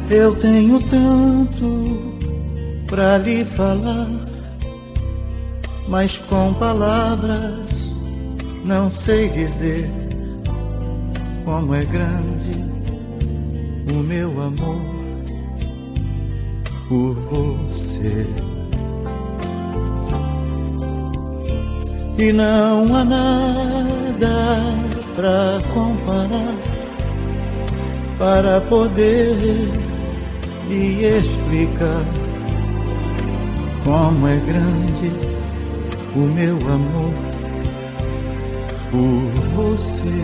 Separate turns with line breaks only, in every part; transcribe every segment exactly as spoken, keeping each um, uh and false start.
Eu tenho tanto pra lhe falar, mas com palavras não sei dizer como é grande o meu amor por você. E não há nada pra comparar, para poder lhe explicar como é grande o meu amor por você.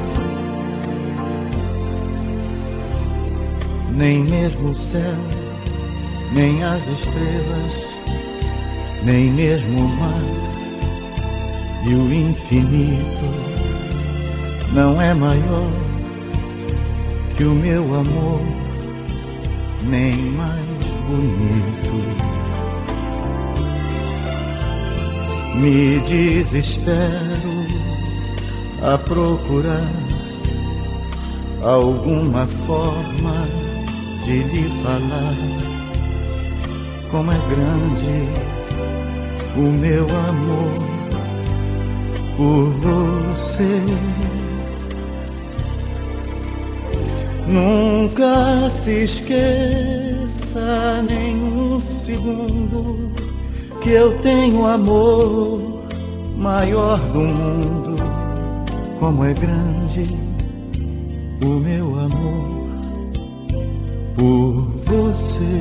Nem mesmo o céu, nem as estrelas, nem mesmo o mar e o infinito não é maior que o meu amor, nem mais bonito. Me desespero a procurar alguma forma de lhe falar como é grande o meu amor por você. Nunca se esqueça nem um segundo que eu tenho amor maior do mundo. Como é grande o meu amor por você.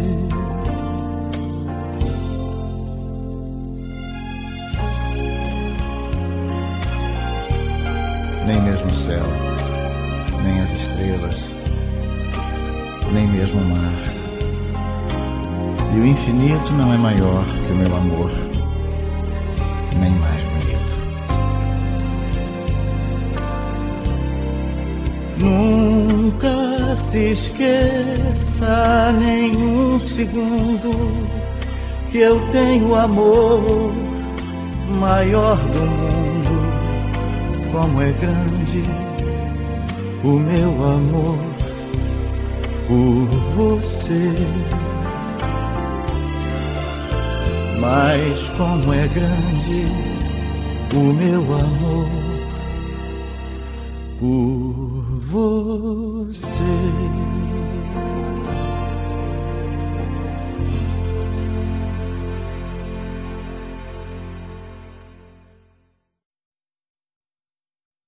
Nem mesmo o céu, nem as estrelas, nem mesmo o mar e o infinito não é maior que o meu amor, nem mais bonito.
Nunca se esqueça nem um segundo que eu tenho amor maior do mundo. Como é grande o meu amor por você. Mas como é grande o meu amor por você.